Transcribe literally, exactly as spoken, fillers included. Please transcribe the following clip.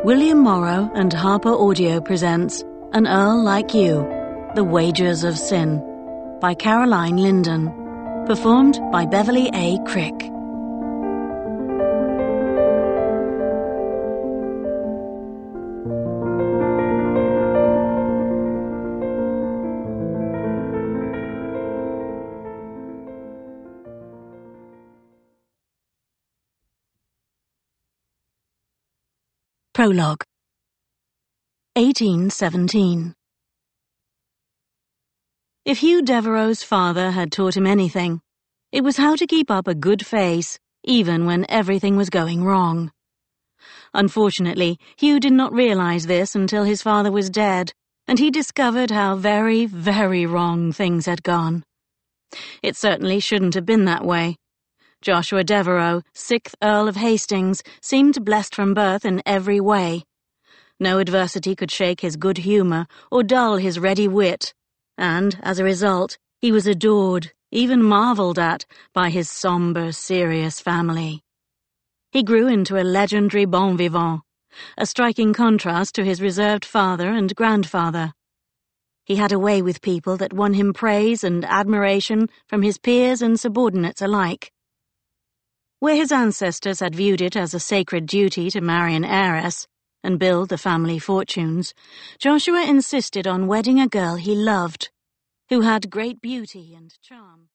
William Morrow and Harper Audio presents An Earl Like You, The Wages of Sin, by Caroline Linden, performed by Beverly A. Crick. Prologue. eighteen seventeen. If Hugh Devereux's father had taught him anything, it was how to keep up a good face, even when everything was going wrong. Unfortunately, Hugh did not realize this until his father was dead, and he discovered how very, very wrong things had gone. It certainly shouldn't have been that way. Joshua Devereux, sixth Earl of Hastings, seemed blessed from birth in every way. No adversity could shake his good humour or dull his ready wit, and, as a result, he was adored, even marvelled at, by his sombre, serious family. He grew into a legendary bon vivant, a striking contrast to his reserved father and grandfather. He had a way with people that won him praise and admiration from his peers and subordinates alike. Where his ancestors had viewed it as a sacred duty to marry an heiress and build the family fortunes, Joshua insisted on wedding a girl he loved, who had great beauty and charm.